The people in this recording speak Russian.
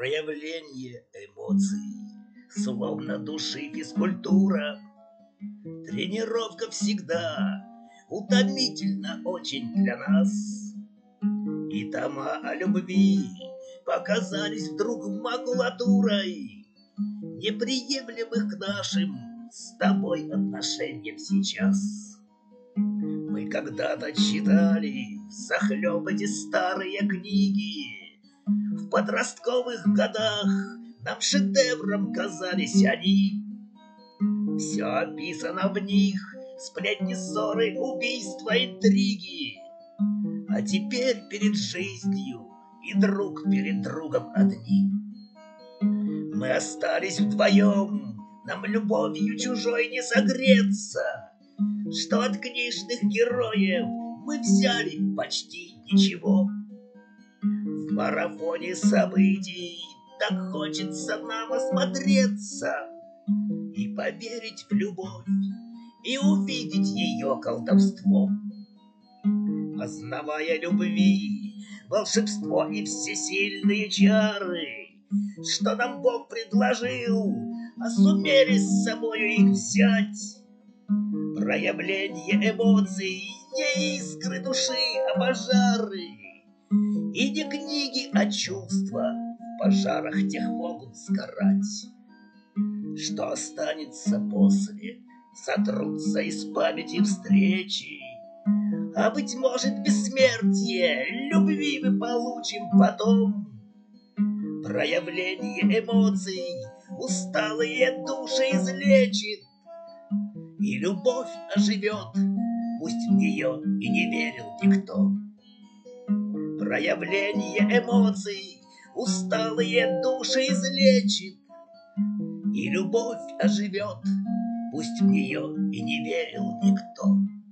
Проявление эмоций, словно души физкультура. Тренировка всегда утомительна очень для нас. И тома о любви показались вдруг макулатурой неприемлемых к нашим с тобой отношениям сейчас. Мы когда-то читали взахлеб эти старые книги. В подростковых годах нам шедевром казались они. Все описано в них: сплетни, ссоры, убийства, интриги. А теперь перед жизнью и друг перед другом одни. Мы остались вдвоем, нам любовью чужой не согреться. Что от книжных героев мы взяли почти ничего. В марафоне событий так хочется нам осмотреться и поверить в любовь, и увидеть ее колдовство. Познавая любви, волшебство и всесильные чары, что нам Бог предложил, а сумели с собою их взять. Проявление эмоций не искры души, а пожары. И не книги, а чувства в пожарах тех могут сгорать. Что останется после, сотрутся из памяти встречи. А быть может, бессмертие любви мы получим потом. Проявление эмоций усталые души излечит, и любовь оживет, пусть в нее и не верил никто. Проявление эмоций усталые души излечит, и любовь оживет, пусть в нее и не верил никто.